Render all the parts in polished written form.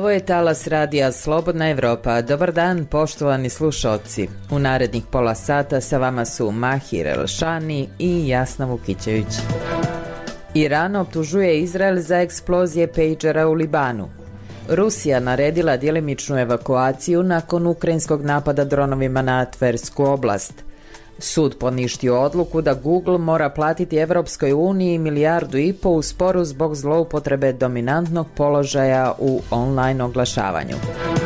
Ovo je talas radija Slobodna Evropa. Dobar dan, poštovani slušalci. U narednih pola sata sa vama su Mahir Elšani i Jasna Vukićević. Iran optužuje Izrael za eksplozije pejđera u Libanu. Rusija naredila djelimičnu evakuaciju nakon ukrajinskog napada dronovima na Tversku oblast. Sud poništio odluku da Google mora platiti Evropskoj uniji 1,5 milijardu u sporu zbog zloupotrebe dominantnog položaja u online oglašavanju.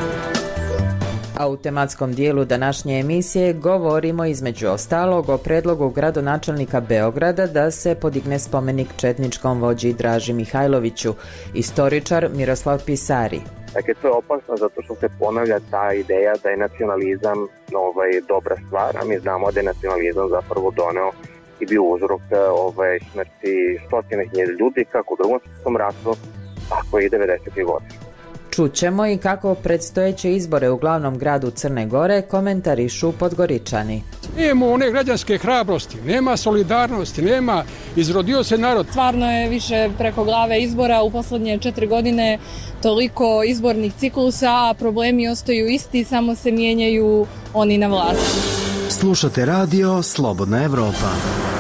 A u tematskom dijelu današnje emisije govorimo između ostalog o predlogu gradonačelnika Beograda da se podigne spomenik četničkom vođi Draži Mihajloviću, istoričar Miroslav Pisari. Dakle, to je opasno zato što se ponavlja ta ideja da je nacionalizam dobra stvar, a mi znamo da je nacionalizam zapravo doneo i bio uzrok smrti stotine hiljada ljudi kako u Drugom svjetskom ratu, tako i 90. godina. Čućemo i kako predstojeće izbore u glavnom gradu Crne Gore komentarišu Podgoričani. Nema one građanske hrabrosti, nema solidarnosti, nema, izrodio se narod. Stvarno je više preko glave izbora u posljednje 4 godine, toliko izbornih ciklusa, a problemi ostaju isti, samo se mijenjaju oni na vlasti. Slušate radio Slobodna Evropa.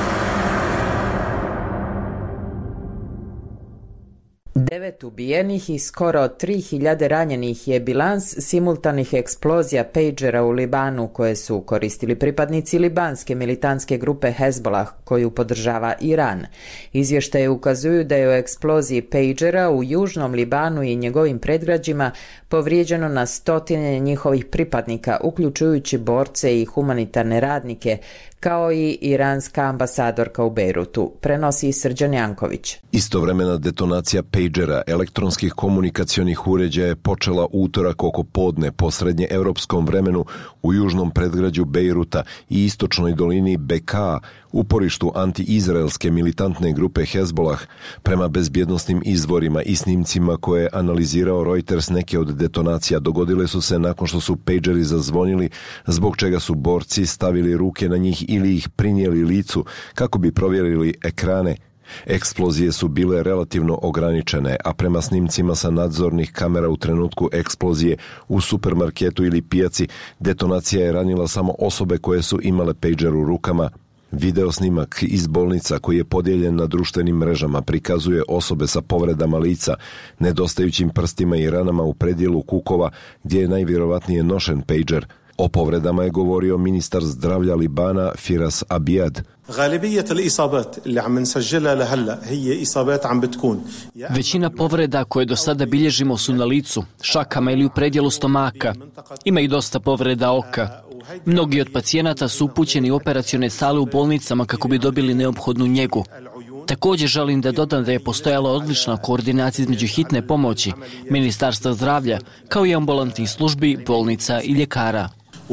9 ubijenih i skoro 3000 ranjenih je bilans simultanih eksplozija pejđera u Libanu koje su koristili pripadnici libanske militantske grupe Hezbollah koju podržava Iran. Izvještaje ukazuju da je u eksploziji pejđera u južnom Libanu i njegovim predgrađima povrijeđeno na stotine njihovih pripadnika, uključujući borce i humanitarne radnike, kao i iranska ambasadorka u Bejrutu, prenosi Srđan Janković. Istovremena detonacija pejđera elektronskih komunikacionih uređaja je počela utorak oko podne po srednje europskom vremenu u južnom predgrađu Bejruta i istočnoj dolini Bekaa, uporištu anti-izraelske militantne grupe Hezbollah. Prema bezbjednosnim izvorima i snimcima koje je analizirao Reuters, neke od detonacija dogodile su se nakon što su pejđeri zazvonili, zbog čega su borci stavili ruke na njih ili ih prinijeli licu kako bi provjerili ekrane. Eksplozije su bile relativno ograničene, a prema snimcima sa nadzornih kamera u trenutku eksplozije u supermarketu ili pijaci, detonacija je ranila samo osobe koje su imale pejđer u rukama. Video snimak iz bolnica koji je podijeljen na društvenim mrežama prikazuje osobe sa povredama lica, nedostajućim prstima i ranama u predjelu kukova gdje je najvjerovatnije nošen pejđer. O povredama je govorio ministar zdravlja Libana Firas Abijad. Većina povreda koje do sada bilježimo su na licu, šakama ili u predjelu stomaka. Ima i dosta povreda oka. Mnogi od pacijenata su upućeni u operacione sale u bolnicama kako bi dobili neophodnu njegu. Također želim da dodam da je postojala odlična koordinacija između hitne pomoći, Ministarstva zdravlja, kao i ambulantnih službi, bolnica i ljekara.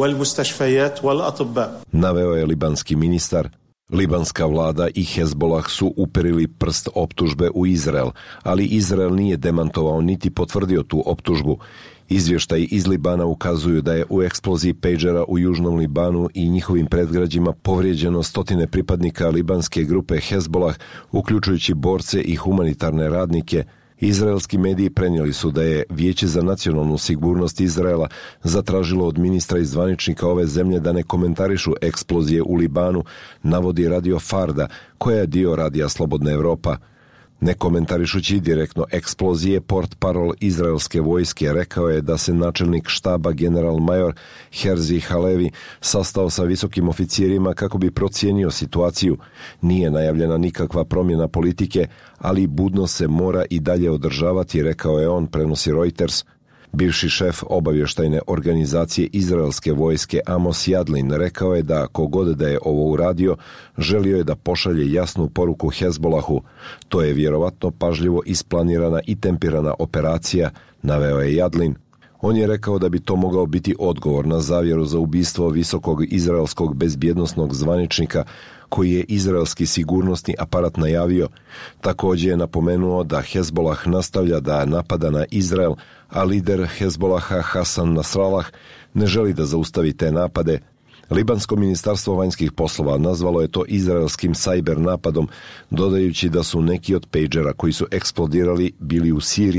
Naveo je libanski ministar. Libanska vlada i Hezbollah su uperili prst optužbe u Izrael, ali Izrael nije demantovao niti potvrdio tu optužbu. Izvještaji iz Libana ukazuju da je u eksploziji pejđera u južnom Libanu i njihovim predgrađima povrijeđeno stotine pripadnika libanske grupe Hezbollah, uključujući borce i humanitarne radnike. Izraelski mediji prenijeli su da je Vijeće za nacionalnu sigurnost Izraela zatražilo od ministra i zvaničnika ove zemlje da ne komentarišu eksplozije u Libanu, navodi Radio Farda, koja je dio radija Slobodna Evropa. Ne komentarišući direktno eksplozije, portparol izraelske vojske rekao je da se načelnik štaba general-major Herzi Halevi sastao sa visokim oficirima kako bi procijenio situaciju. Nije najavljena nikakva promjena politike, ali budno se mora i dalje održavati, rekao je on, prenosi Reuters. Bivši šef obavještajne organizacije izraelske vojske Amos Yadlin rekao je da kogod da je ovo uradio, želio je da pošalje jasnu poruku Hezbollahu. To je vjerovatno pažljivo isplanirana i tempirana operacija, naveo je Yadlin. On je rekao da bi to mogao biti odgovor na zavjeru za ubistvo visokog izraelskog bezbjednosnog zvaničnika koji je izraelski sigurnosni aparat najavio. Također je napomenuo da Hezbollah nastavlja da napada na Izrael, a lider Hezbollaha Hasan Nasrallah ne želi da zaustavi te napade. Libansko ministarstvo vanjskih poslova nazvalo je to izraelskim sajber napadom, dodajući da su neki od pejđera koji su eksplodirali bili u Siriji.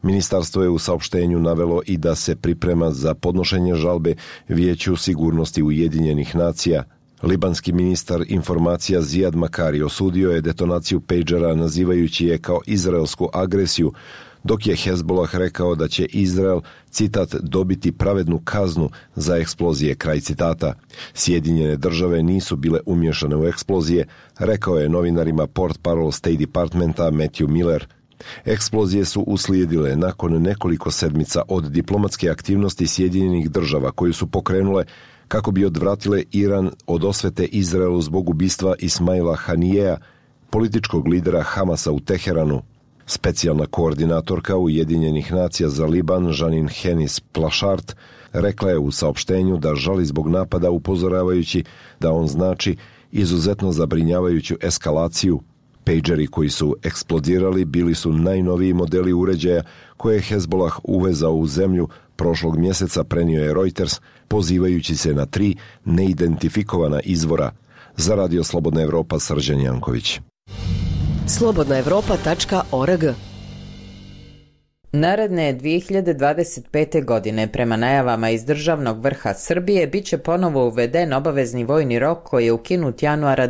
Ministarstvo je u saopštenju navelo i da se priprema za podnošenje žalbe Vijeću sigurnosti Ujedinjenih nacija. Libanski ministar informacija Zijad Makari osudio je detonaciju pejđera nazivajući je kao izraelsku agresiju, dok je Hezbollah rekao da će Izrael, citat, dobiti pravednu kaznu za eksplozije, kraj citata. Sjedinjene države nisu bile umješane u eksplozije, rekao je novinarima portparol State Departmenta Matthew Miller. Eksplozije su uslijedile nakon nekoliko sedmica od diplomatske aktivnosti Sjedinjenih država koju su pokrenule kako bi odvratile Iran od osvete Izraelu zbog ubistva Ismaila Hanijeja, političkog lidera Hamasa u Teheranu. Specijalna koordinatorka Ujedinjenih nacija za Liban, Janine Hennis-Plašart, rekla je u saopštenju da žali zbog napada, upozoravajući da on znači izuzetno zabrinjavajuću eskalaciju. Pejđeri koji su eksplodirali bili su najnoviji modeli uređaja koje je Hezbollah uvezao u zemlju prošlog mjeseca, prenio je Reuters, pozivajući se na 3 neidentifikovana izvora. Za Radio Slobodna Evropa, Srđan Janković. slobodnaevropa.org. Naredne 2025. godine, prema najavama iz državnog vrha Srbije, bit će ponovo uveden obavezni vojni rok koji je ukinut januara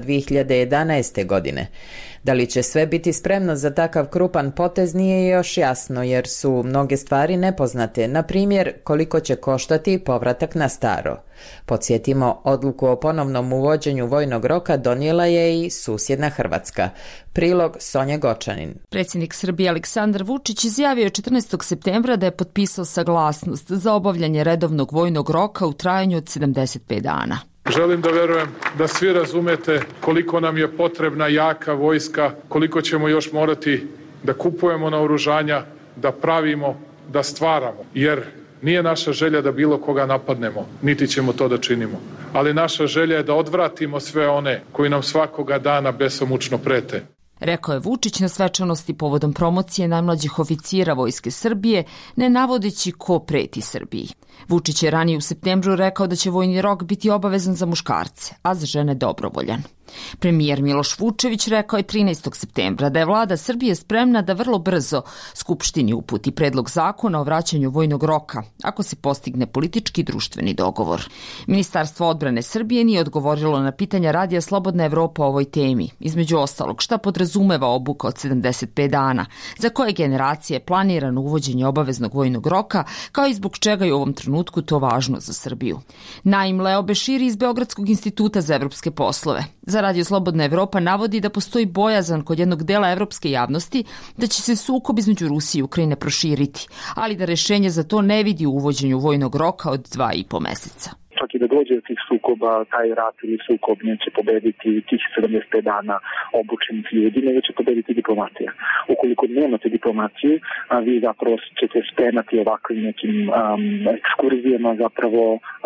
2011. godine. Da li će sve biti spremno za takav krupan potez nije još jasno, jer su mnoge stvari nepoznate, na primjer koliko će koštati povratak na staro. Podsjetimo, odluku o ponovnom uvođenju vojnog roka donijela je i susjedna Hrvatska. Prilog Sonja Gočanin. Predsjednik Srbije Aleksandar Vučić izjavio 14. septembra da je potpisao saglasnost za obavljanje redovnog vojnog roka u trajanju od 75 dana. Želim da verujem da svi razumete koliko nam je potrebna jaka vojska, koliko ćemo još morati da kupujemo naoružanja, da pravimo, da stvaramo. Jer nije naša želja da bilo koga napadnemo, niti ćemo to da činimo. Ali naša želja je da odvratimo sve one koji nam svakoga dana besomučno prete. Rekao je Vučić na svečanosti povodom promocije najmlađih oficira Vojske Srbije, ne navodeći ko preti Srbiji. Vučić je ranije u septembru rekao da će vojni rok biti obavezan za muškarce, a za žene dobrovoljan. Premijer Miloš Vučević rekao je 13. septembra da je vlada Srbije spremna da vrlo brzo Skupštini uputi predlog zakona o vraćanju vojnog roka, ako se postigne politički i društveni dogovor. Ministarstvo odbrane Srbije nije odgovorilo na pitanja Radija Slobodna Evropa o ovoj temi. Između ostalog, šta podrazumeva obuka od 75 dana, za koje generacije je planirano uvođenje obaveznog vojnog roka, kao i zbog čega je u ovom trenutku to važno za Srbiju. Naim Leo Beširi iz Beogradskog instituta za evropske poslove za Radio Slobodna Evropa navodi da postoji bojazan kod jednog dela evropske javnosti da će se sukob između Rusije i Ukrajine proširiti, ali da rešenje za to ne vidi u uvođenju vojnog roka od 2,5 meseca. Čak i da dođe do tih sukoba, taj rat ili sukob neće pobediti tih 75 dana obučenih ljudi, nego će pobediti diplomatija. Ukoliko nemate diplomaciju, vi zapravo ćete spremati ovakvim nekim ekskurzijama zapravo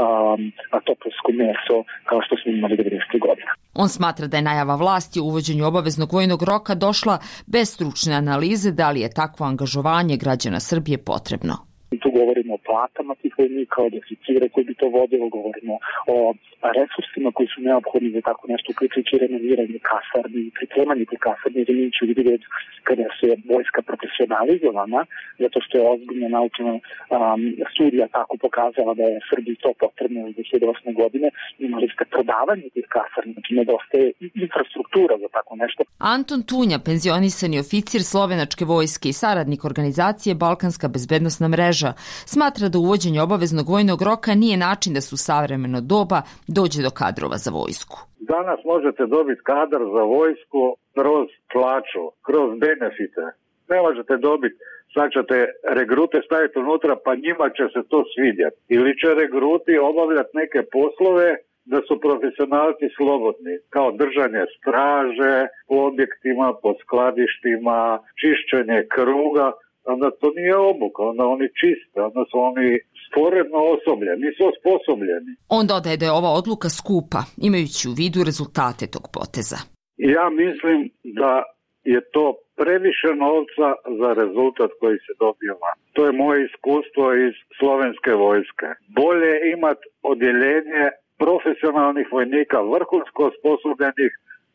topovsko meso kao što smo imali 90. godina. On smatra da je najava vlasti o uvođenju obaveznog vojnog roka došla bez stručne analize da li je takvo angažovanje građana Srbije potrebno. Tu govorimo o platama tih vojnika, od oficira koji bi to vodilo, govorimo o resursima koji su neophodni za tako nešto, uključujući renoviranje kasarni i pripremanje tih kasarni, jer imajući u vidu kada se vojska profesionalizovana, zato što je ozbiljna naučna studija tako pokazala da je Srbiji to potrebno u 2008. godine, imali ste prodavanje tih kasarni, znači nedostaje i infrastruktura za tako nešto. Anton Tunja, penzionisani oficir slovenačke vojske i saradnik organizacije Balkanska bezbednosna mreža, smatra da uvođenje obaveznog vojnog roka nije način da se u savremeno doba dođe do kadrova za vojsku. Danas možete dobiti kadar za vojsku kroz plaću, kroz benefite. Ne možete dobiti, sad ćete regrute staviti unutra pa njima će se to svidjeti. Ili će regruti obavljati neke poslove da su profesionalci slobodni, kao držanje straže po objektima, po skladištima, čišćenje kruga. Onda to nije obuka, onda oni čiste, onda su oni sporedno osobljeni, nisu osposobljeni. On dodaje da je ova odluka skupa, imajući u vidu rezultate tog poteza. Ja mislim da je to previše novca za rezultat koji se dobiva. To je moje iskustvo iz slovenske vojske. Bolje imati odjeljenje profesionalnih vojnika, vrhunsko osposobljenih,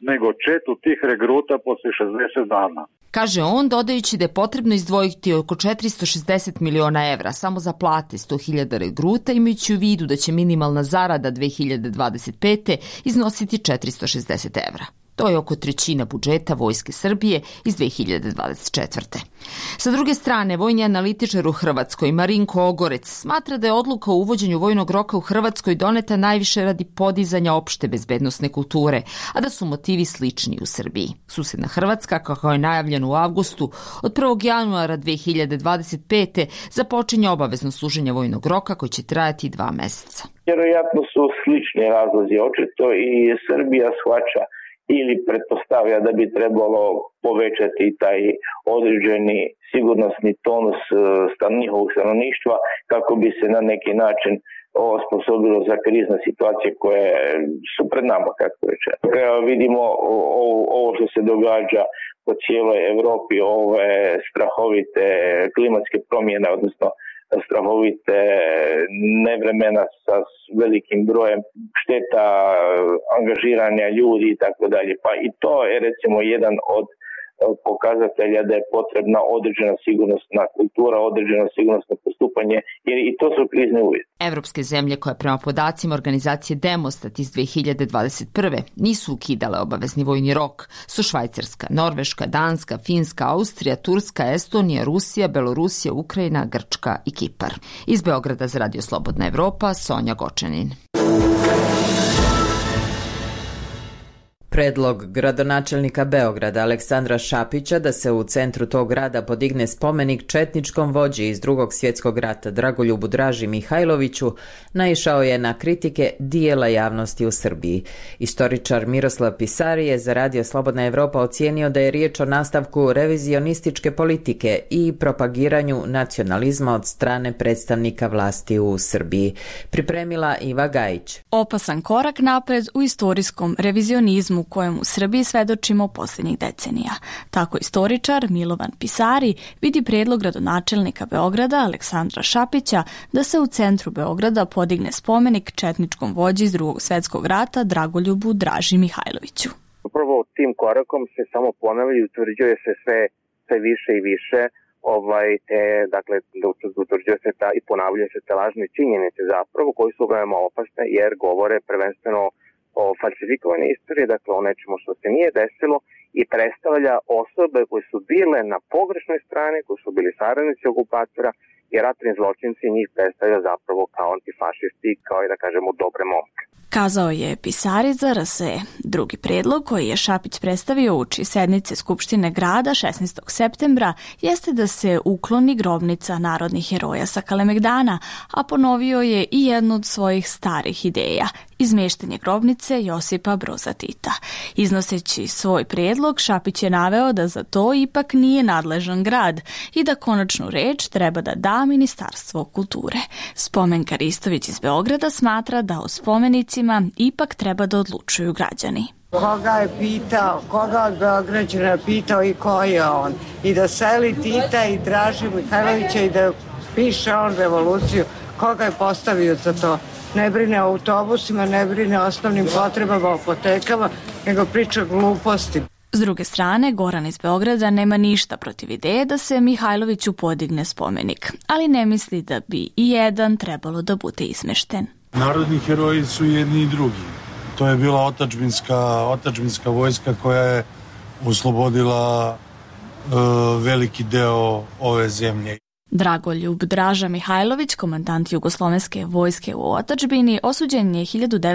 nego četu tih regruta posle 60 dana. Kaže on, dodajući da je potrebno izdvojiti oko 460 miliona evra samo za plate 100.000 regruta, imajući u vidu da će minimalna zarada 2025. iznositi 460 evra. To je oko trećina budžeta Vojske Srbije iz 2024. Sa druge strane, vojni analitičar u Hrvatskoj Marinko Ogorec smatra da je odluka o uvođenju vojnog roka u Hrvatskoj doneta najviše radi podizanja opšte bezbednosne kulture, a da su motivi slični u Srbiji. Susedna Hrvatska, kako je najavljeno u avgustu, od 1. januara 2025. započinje obavezno služenje vojnog roka koji će trajati 2 meseca. Vjerojatno su slični razlozi očito i Srbija shvaća ili pretpostavlja da bi trebalo povećati taj određeni sigurnosni tonus njihovog stanovništva kako bi se na neki način osposobilo za krizne situacije koje su pred nama, kako reče. Vidimo ovo što se događa po cijeloj Evropi, ove strahovite klimatske promjene, odnosno strahovite nevremena sa velikim brojem šteta, angažiranja ljudi i tako dalje. Pa i to je recimo jedan od pokazatelja da je potrebna određena sigurnosna kultura, određeno sigurnosno postupanje, jer i to su krizni uvjeti. Evropske zemlje koje prema podacima organizacije Demostat iz 2021. nisu ukidale obavezni vojni rok su Švajcarska, Norveška, Danska, Finska, Austrija, Turska, Estonija, Rusija, Belorusija, Ukrajina, Grčka i Kipar. Iz Beograda za Radio Slobodna Evropa, Sonja Gočanin. Predlog gradonačelnika Beograda Aleksandra Šapića da se u centru tog grada podigne spomenik četničkom vođi iz Drugog svjetskog rata Dragoljubu Draži Mihajloviću naišao je na kritike dijela javnosti u Srbiji. Istoričar Miroslav Pisari je za Radio Slobodna Evropa ocijenio da je riječ o nastavku revizionističke politike i propagiranju nacionalizma od strane predstavnika vlasti u Srbiji. Pripremila Iva Gajić. Opasan korak napred u istorijskom revizionizmu kojem u Srbiji svedočimo posljednjih decenija. Tako istoričar Milovan Pisari vidi prijedlog gradonačelnika Beograda Aleksandra Šapića da se u centru Beograda podigne spomenik četničkom vođi iz Drugog svjetskog rata Dragoljubu Draži Mihajloviću. Upravo tim korakom se samo ponavlja i utvrđuje se sve više i više dakle, utvrđuje se i ponavljaju se te lažne činjenice zapravo koji su veoma opasne jer govore prvenstveno o falsifikovanoj istoriji, dakle o nečemu što se nije desilo i predstavlja osobe koje su bile na pogrešnoj strani, koji su bili saradnici okupatora i ratni zločinci njih predstavlja zapravo kao antifašisti, kao i da kažemo dobre momke. Kazao je Pisari za RSE. Drugi prijedlog koji je Šapić predstavio uoči sednice Skupštine grada 16. septembra jeste da se ukloni grobnica narodnih heroja sa Kalemegdana, a ponovio je i jednu od svojih starih ideja, izmještanje grobnice Josipa Broza Tita. Iznoseći svoj prijedlog, Šapić je naveo da za to ipak nije nadležan grad i da konačnu reč treba da da Ministarstvo kulture. Spomenka Ristović iz Beograda smatra da o spomenicima ipak treba da odlučuju građani. Koga je pitao, koga od Beograđana je pitao i ko je on. I da seli Tita i Draži Mihajlovića i da piše on revoluciju, koga je postavio za to. Ne brine o autobusima, ne brine o osnovnim potrebama, o apotekama, nego priča gluposti. S druge strane, Goran iz Beograda nema ništa protiv ideje da se Mihajloviću podigne spomenik, ali ne misli da bi i jedan trebalo da bude izmešten. Narodni heroji su jedni i drugi. To je bila otadžbinska vojska koja je oslobodila veliki deo ove zemlje. Dragoljub Draža Mihajlović, komandant Jugoslovenske vojske u otadžbini, osuđen je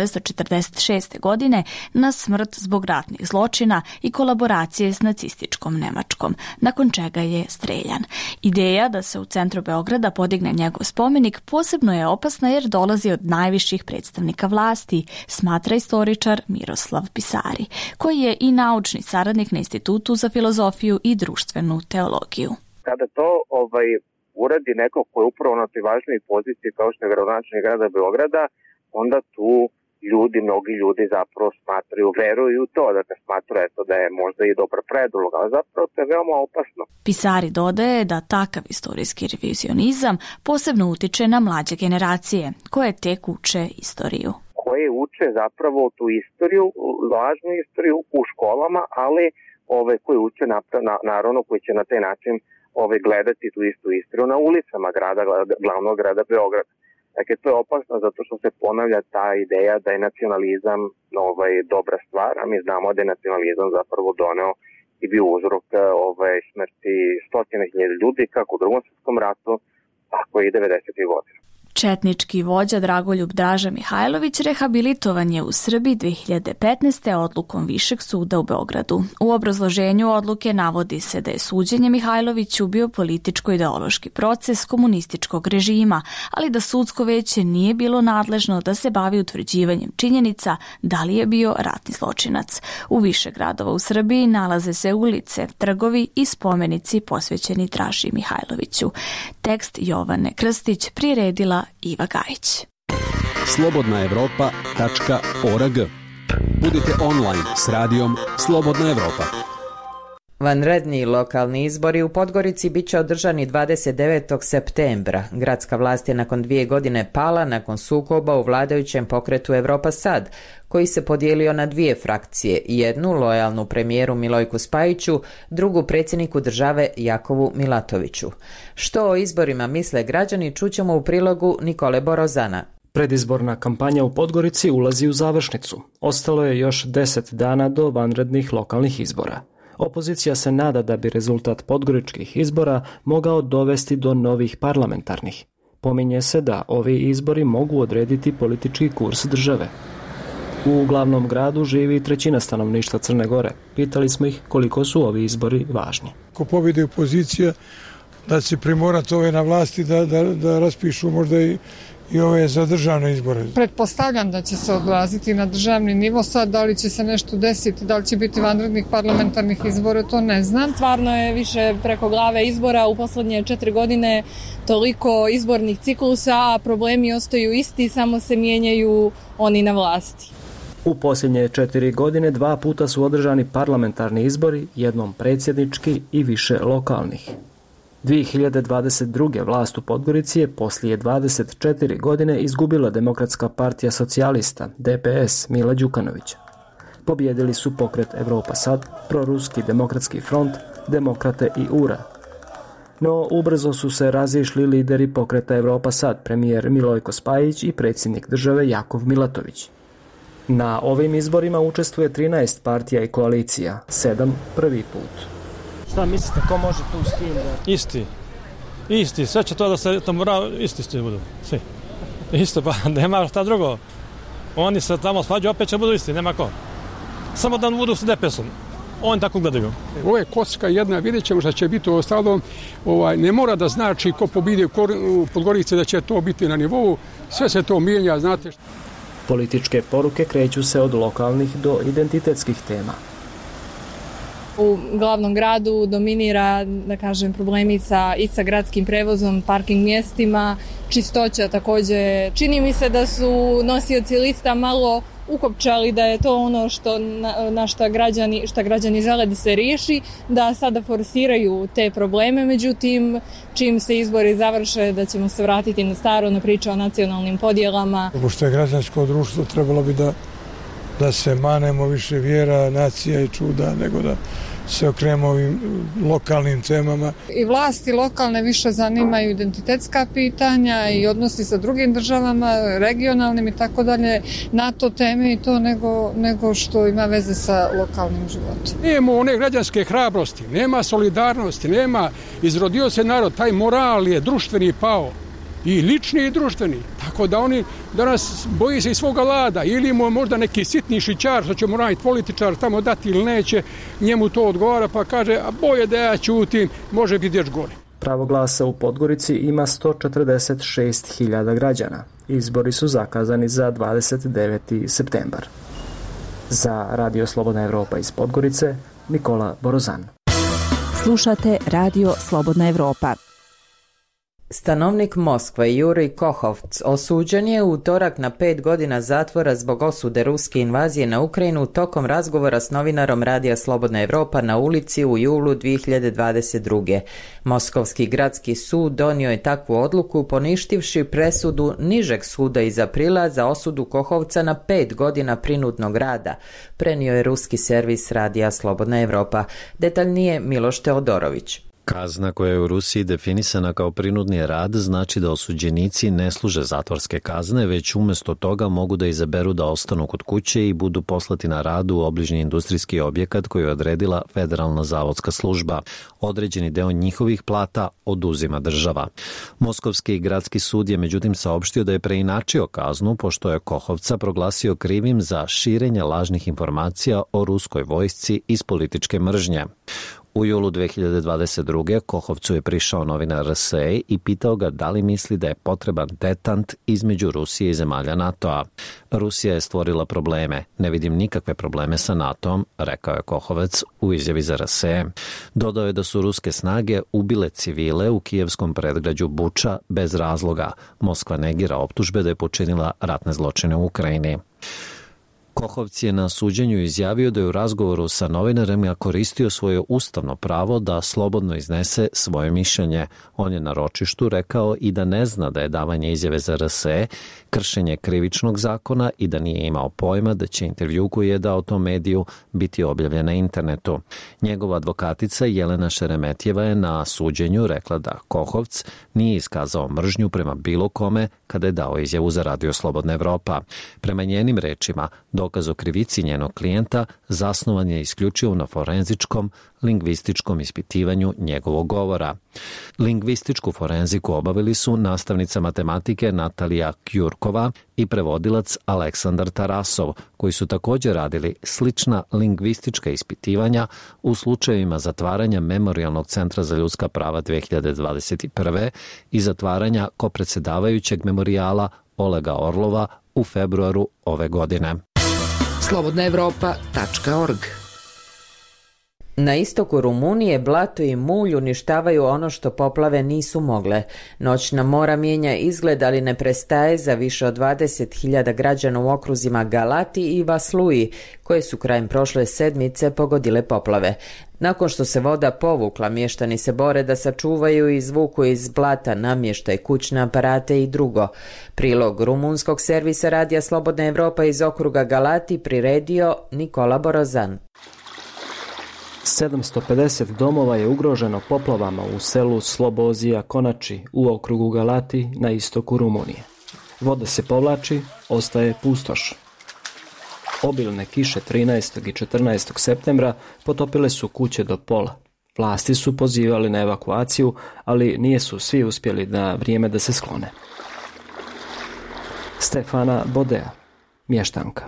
1946. godine na smrt zbog ratnih zločina i kolaboracije s nacističkom Nemačkom, nakon čega je streljan. Ideja da se u centru Beograda podigne njegov spomenik posebno je opasna jer dolazi od najviših predstavnika vlasti, smatra istoričar Miroslav Pisari, koji je i naučni saradnik na Institutu za filozofiju i društvenu teologiju. Kada to uradi neko ko je upravo na toj važnoj poziciji kao što je gradonačelnik grada Beograda, onda tu mnogi ljudi zapravo smatraju, veruju u to, da smatraju da je možda i dobar predlog, ali zapravo to je veoma opasno. Pisari dodaje da takav istorijski revizionizam posebno utiče na mlađe generacije, koje tek uče istoriju. koje uče zapravo tu istoriju, lažnu istoriju u školama, ali koje uče naravno koji će na taj način gledati tu istu istoriju na ulicama glavnog grada Beograda. Dakle, to je opasno zato što se ponavlja ta ideja da je nacionalizam dobra stvar, a mi znamo da je nacionalizam zapravo doneo i bio uzrok smrti stotine hiljada ljudi kako u Drugom svjetskom ratu, tako i 90. godina. Četnički vođa Dragoljub Draža Mihajlović rehabilitovan je u Srbiji 2015. odlukom Višeg suda u Beogradu. U obrazloženju odluke navodi se da je suđenje Mihajloviću bio političko-ideološki proces komunističkog režima, ali da sudsko veće nije bilo nadležno da se bavi utvrđivanjem činjenica da li je bio ratni zločinac. U više gradova u Srbiji nalaze se ulice, trgovi i spomenici posvećeni Draži Mihajloviću. Tekst Jovane Krstić priredila Iva Gajić. slobodnaevropa.org. Budite online s radijom Slobodna Evropa. Vanredni lokalni izbori u Podgorici bit će održani 29. septembra. Gradska vlast je nakon 2 godine pala nakon sukoba u vladajućem pokretu Evropa Sad, koji se podijelio na 2 frakcije, jednu lojalnu premijeru Milojku Spajiću, drugu predsjedniku države Jakovu Milatoviću. Što o izborima misle građani čućemo u prilogu Nikole Borozana. Predizborna kampanja u Podgorici ulazi u završnicu. Ostalo je još 10 dana do vanrednih lokalnih izbora. Opozicija se nada da bi rezultat podgoričkih izbora mogao dovesti do novih parlamentarnih. Pominje se da ovi izbori mogu odrediti politički kurs države. U glavnom gradu živi 1/3 stanovništva Crne Gore. Pitali smo ih koliko su ovi izbori važni. Ako pobjede opozicija, da će primorati ove na vlasti da raspišu možda i ove za državne izbore. Pretpostavljam da će se odraziti na državni nivo. Sad, da li će se nešto desiti, da li će biti vanrednih parlamentarnih izbora, to ne znam. Stvarno je više preko glave izbora. U posljednje 4 godine toliko izbornih ciklusa, a problemi ostaju isti, samo se mijenjaju oni na vlasti. U posljednje 4 godine 2 puta su održani parlamentarni izbori, jednom predsjednički i više lokalnih. 2022. vlast u Podgorici je poslije 24 godine izgubila Demokratska partija socijalista, DPS, Mila Đukanovića. Pobjedili su pokret Evropa Sad, proruski demokratski front, Demokrate i URA. No, ubrzo su se razišli lideri pokreta Evropa Sad, premijer Milojko Spajić i predsjednik države Jakov Milatović. Na ovim izborima učestvuje 13 partija i koalicija, 7 prvi put. Šta mislite, ko može tu s kim da... Isti, sve će to da se tamo isti budu, svi. Isto, pa nema šta drugo. Oni se tamo svađaju, opet će budu isti, nema ko. Samo da budu s DPS-om, oni tako gledaju. Ovo je kocka jedna, vidjet ćemo šta će biti u ostalom. Ne mora da znači ko pobidi u Podgorici da će to biti na nivou, sve se to mijenja, znate. Političke poruke kreću se od lokalnih do identitetskih tema. U glavnom gradu dominira, da kažem, problemi i sa gradskim prevozom, parking mjestima, čistoća također. Čini mi se da su nosioci lista malo ukopčali da je to ono na šta građani žele da se riješi, da sada forsiraju te probleme, međutim, čim se izbori završe, da ćemo se vratiti na staro, na priču o nacionalnim podjelama. Pošto je građansko društvo, trebalo bi da se manemo više vjera, nacija i čuda, nego da se okrenemo ovim lokalnim temama. I vlasti lokalne više zanimaju identitetska pitanja i odnosi sa drugim državama, regionalnim i tako dalje, NATO teme i to nego što ima veze sa lokalnim životom. Nema one građanske hrabrosti, nema solidarnosti, nema, izrodio se narod, taj moral je društveni pao. I lični i društveni. Tako da oni danas boji se i svoga lada. Ili mu možda neki sitni šićar, što će mu raditi političar, tamo dati ili neće, njemu to odgovara pa kaže, a boje da ja ćutim, može biti još gore. Pravo glasa u Podgorici ima 146.000 građana. Izbori su zakazani za 29. septembar. Za Radio Slobodna Evropa iz Podgorice, Nikola Borozan. Slušate Radio Slobodna Evropa. Stanovnik Moskve Jurij Kohovc osuđen je u utorak na 5 godina zatvora zbog osude ruske invazije na Ukrajinu tokom razgovora s novinarom Radija Slobodna Evropa na ulici u julu 2022. Moskovski gradski sud donio je takvu odluku poništivši presudu nižeg suda iz aprila za osudu Kohovca na 5 godina prinudnog rada, prenio je ruski servis Radija Slobodna Evropa. Detaljnije Miloš Teodorović. Kazna koja je u Rusiji definisana kao prinudni rad znači da osuđenici ne služe zatvorske kazne, već umjesto toga mogu da izaberu da ostanu kod kuće i budu poslati na rad u obližnji industrijski objekat koji je odredila Federalna zavodska služba. Određeni deo njihovih plata oduzima država. Moskovski gradski sud je međutim saopštio da je preinačio kaznu pošto je Kohovca proglasio krivim za širenje lažnih informacija o ruskoj vojsci iz političke mržnje. U julu 2022. Kohovcu je prišao novinar RSE i pitao ga da li misli da je potreban detant između Rusije i zemalja NATO-a. Rusija je stvorila probleme. Ne vidim nikakve probleme sa NATO-om, rekao je Kohovac u izjavi za RSE. Dodao je da su ruske snage ubile civile u kijevskom predgrađu Buča bez razloga. Moskva negira optužbe da je počinila ratne zločine u Ukrajini. Kohovc je na suđenju izjavio da je u razgovoru sa novinarima koristio svoje ustavno pravo da slobodno iznese svoje mišljenje. On je na ročištu rekao i da ne zna da je davanje izjave za RSE kršenje krivičnog zakona i da nije imao pojma da će intervju koji je dao tom mediju biti objavljen na internetu. Njegova advokatica Jelena Šeremetjeva je na suđenju rekla da Kohovc nije iskazao mržnju prema bilo kome kada je dao izjavu za Radio Slobodna Evropa. Prema njenim rečima, dokaz o krivici njenog klijenta zasnovan je isključivo na forenzičkom, lingvističkom ispitivanju njegovog govora. Lingvističku forenziku obavili su nastavnica matematike Natalija Kjurkova i prevodilac Aleksandar Tarasov, koji su također radili slična lingvistička ispitivanja u slučajevima zatvaranja Memorijalnog centra za ljudska prava 2021. i zatvaranja kopredsedavajućeg memorijala Olega Orlova u februaru ove godine. slobodnaevropa.org. Na istoku Rumunije blato i mulj uništavaju ono što poplave nisu mogle. Noćna mora mijenja izgled, ali ne prestaje za više od 20.000 građana u okruzima Galati i Vasluji, koje su krajem prošle sedmice pogodile poplave. Nakon što se voda povukla, mještani se bore da sačuvaju i izvuku iz blata namještaj, kućne aparate i drugo. Prilog rumunskog servisa Radija Slobodna Evropa iz okruga Galati priredio Nikola Borozan. 750 domova je ugroženo poplavama u selu Slobozija Konači u okrugu Galati na istoku Rumunije. Voda se povlači, ostaje pustoš. Obilne kiše 13. i 14. septembra potopile su kuće do pola. Vlasti su pozivali na evakuaciju, ali nisu svi uspjeli na vrijeme da se sklone. Stefana Bodea, mještanka.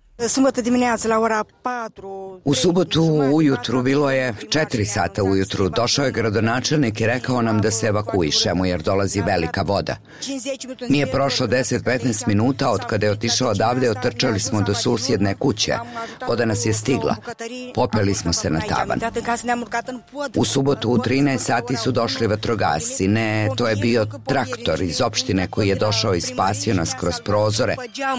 U subotu ujutru, bilo je 4 sata ujutru, došao je gradonačelnik i rekao nam da se evakuišemo jer dolazi velika voda. Nije prošlo 10-15 minuta od kada je otišao odavde, otrčali smo do susjedne kuće. Voda nas je stigla. Popeli smo se na tavan. U subotu u 13 sati su došli vatrogasci. Ne, to je bio traktor iz opštine koji je došao i spasio nas kroz prozore.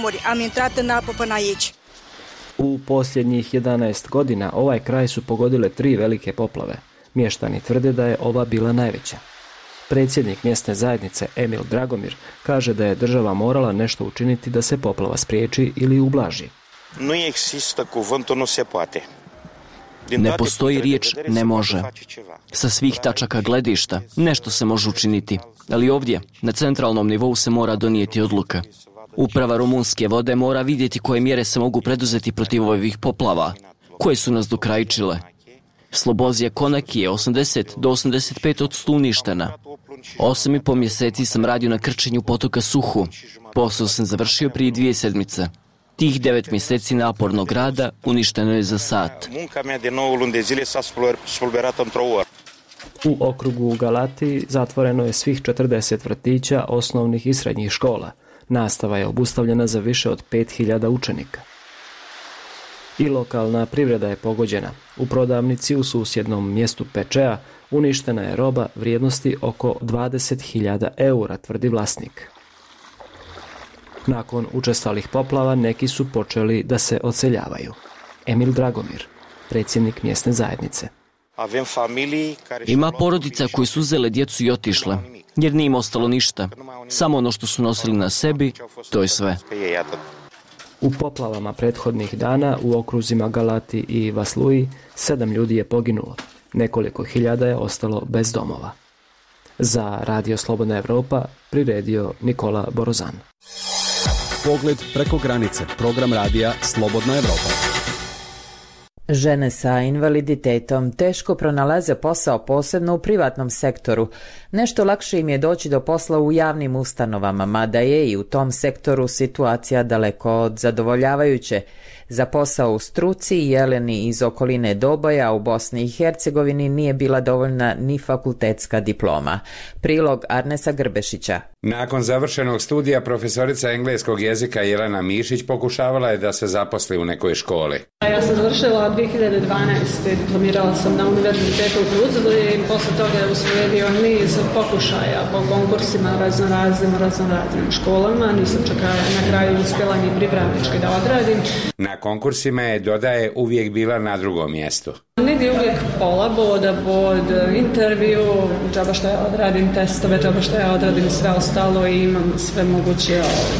U posljednjih 11 godina ovaj kraj su pogodile 3 velike poplave. Mještani tvrde da je ova bila najveća. Predsjednik mjesne zajednice Emil Dragomir kaže da je država morala nešto učiniti da se poplava spriječi ili ublaži. Ne postoji riječ ne može. Sa svih tačaka gledišta nešto se može učiniti, ali ovdje na centralnom nivou se mora donijeti odluka. Uprava rumunske vode mora vidjeti koje mjere se mogu preduzeti protiv ovih poplava, koje su nas dokrajčile. Slobozija Konaki je 80 do 85% uništena. 8,5 mjeseci sam radio na krčenju potoka Suhu. Posao sam završio prije 2 sedmice. Tih 9 mjeseci napornog rada uništeno je za sat. U okrugu Galati zatvoreno je svih 40 vrtića, osnovnih i srednjih škola. Nastava je obustavljena za više od 5.000 učenika. I lokalna privreda je pogođena. U prodavnici u susjednom mjestu Pečea uništena je roba vrijednosti oko 20.000 eura, tvrdi vlasnik. Nakon učestalih poplava neki su počeli da se odseljavaju. Emil Dragomir, predsjednik mjesne zajednice. Ima porodica koji su uzele djecu i otišle, jer nije im ostalo ništa. Samo ono što su nosili na sebi, to je sve. U poplavama prethodnih dana u okruzima Galati i Vasluji 7 ljudi je poginulo. Nekoliko hiljada je ostalo bez domova. Za Radio Slobodna Evropa priredio Nikola Borozan. Pogled preko granice. Program radija Slobodna Evropa. Žene sa invaliditetom teško pronalaze posao, posebno u privatnom sektoru. Nešto lakše im je doći do posla u javnim ustanovama, mada je i u tom sektoru situacija daleko od zadovoljavajuće. Za posao u struci Jeleni iz okoline Doboja u Bosni i Hercegovini nije bila dovoljna ni fakultetska diploma. Prilog Arnesa Grbešića. Nakon završenog studija profesorica engleskog jezika Jelena Mišić pokušavala je da se zaposli u nekoj školi. Ja sam završila 2012. Diplomirala sam na univerzitetu u Tuzli i posle toga je uslijedio niz pokušaja po konkursima raznoraznim školama. Nisam čak na kraju uspjela ni pripravnički da odradim. Na konkursima je, dodaje, uvijek bila na drugom mjestu. Negdje uvijek pola boda, bod intervju, džaba što ja odradim testove, džaba što ja odradim sve ostalo i imam sve moguće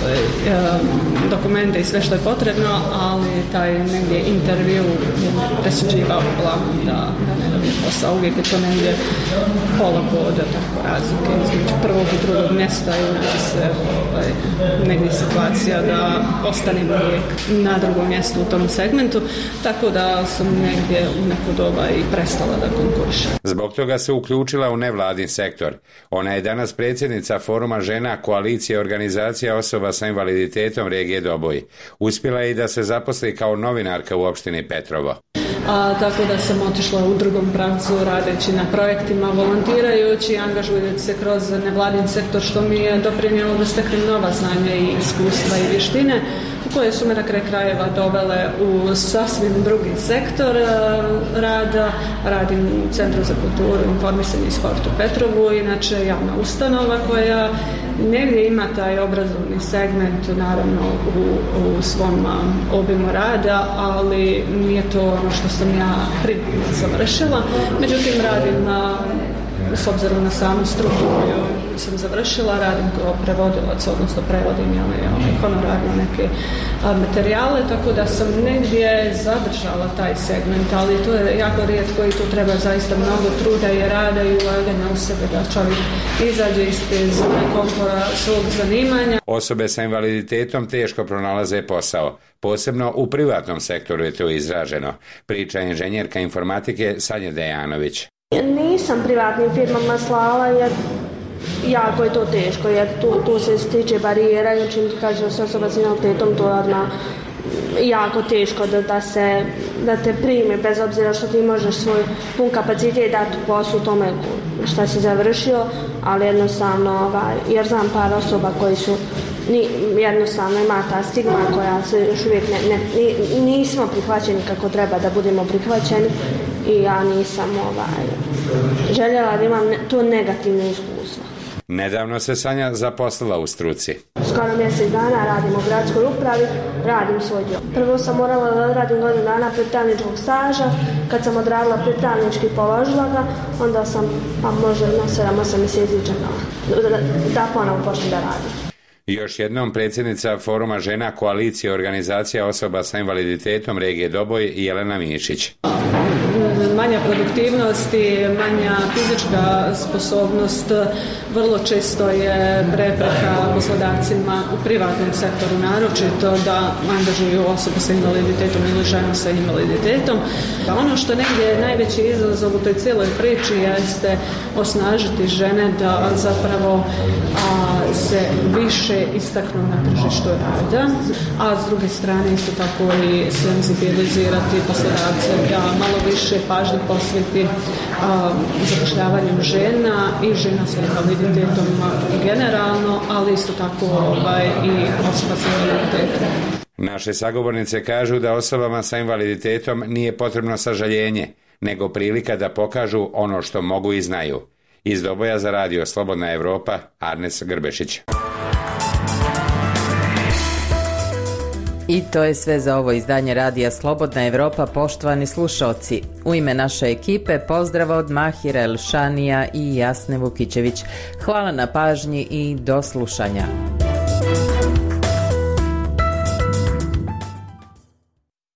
dokumente i sve što je potrebno, ali taj negdje intervju je presuđivao uglavnom da ne dobije posao. Uvijek je to negdje pola boda, tako razlike između prvog i drugog mjesta i uvijek se negdje situacija da ostanem uvijek na drugom mjestu u tom segmentu, tako da sam negdje u neko doba i prestala da konkurišem. Zbog toga se uključila u nevladin sektor. Ona je danas predsjednica Foruma žena Koalicije organizacija osoba sa invaliditetom regije Doboj. Uspjela je i da se zaposli kao novinarka u opštini Petrovo. Tako da sam otišla u drugom pravcu radeći na projektima, volontirajući, angažujući se kroz nevladin sektor, što mi je doprinijelo da steknem nova znanja i iskustva i vještine koje su me na kraj krajeva dovele u sasvim drugi sektor rada. Radim u Centru za kulturu, informisanje i sport u Petrovu, inače javna ustanova koja negdje ima taj obrazovni segment naravno u svom obimu rada, ali nije to ono što sam ja primarno završila. Međutim, radim s obzirom na samu struku koju sam završila, radim kao prevodilac, odnosno prevodim honorarno neke materijale, tako da sam negdje zadržala taj segment, ali to je jako rijetko i tu treba zaista mnogo truda i rada i ulaganja u sebe da čovjek izađe iz te zone komfora svog zanimanja. Osobe sa invaliditetom teško pronalaze posao. Posebno u privatnom sektoru je to izraženo, priča inženjerka informatike Sanja Dejanović. Nisam privatnim firmama slala jer jako je to teško, jer tu se stiče barijera i čim ti kaže se osoba s invaliditetom, to je odmah jako teško da te prime, bez obzira što ti možeš svoj pun kapacitet dati poslu tome šta si završio, ali jednostavno, jer znam par osoba koji su jednostavno ima ta stigma koja se još uvijek nismo prihvaćeni kako treba da budemo prihvaćeni i ja nisam željela da imam to negativno iskustvo. Nedavno se Sanja zaposlila u struci. Skoro mjesec dana radim u gradskoj upravi, radim svoj dio. Prvo sam morala da odradim godinu dana pripravničkog staža, kad sam odradila pripravnički položila ga, onda sam možda na 7-8 mjeseci čekala da ponovo počnem da radim. Još jednom predsjednica Foruma žena Koalicije organizacija osoba sa invaliditetom regije Doboj Jelena Mišić. Manja produktivnost i manja fizička sposobnost vrlo često je prepreka poslodavcima u privatnom sektoru, naročito da angažuju osobu sa invaliditetom ili ženu sa invaliditetom. Ono što negdje je najveći izazov u toj cijeloj priči jeste osnažiti žene da zapravo se više istaknu na tržištu rada, a s druge strane isto tako i senzibilizirati poslodavce da malo više pažnje posveti zapošljavanju žena i žena sa invaliditetom generalno, ali isto tako i osoba sa invaliditetom. Naše sagovornice kažu da osobama sa invaliditetom nije potrebno sažaljenje, nego prilika da pokažu ono što mogu i znaju. Iz Doboja za radio Slobodna Evropa, Arnes Grbešić. I to je sve za ovo izdanje radija Slobodna Evropa, poštovani slušalci. U ime naše ekipe pozdrav od Mahira Elšanija i Jasne Vukićević. Hvala na pažnji i do slušanja.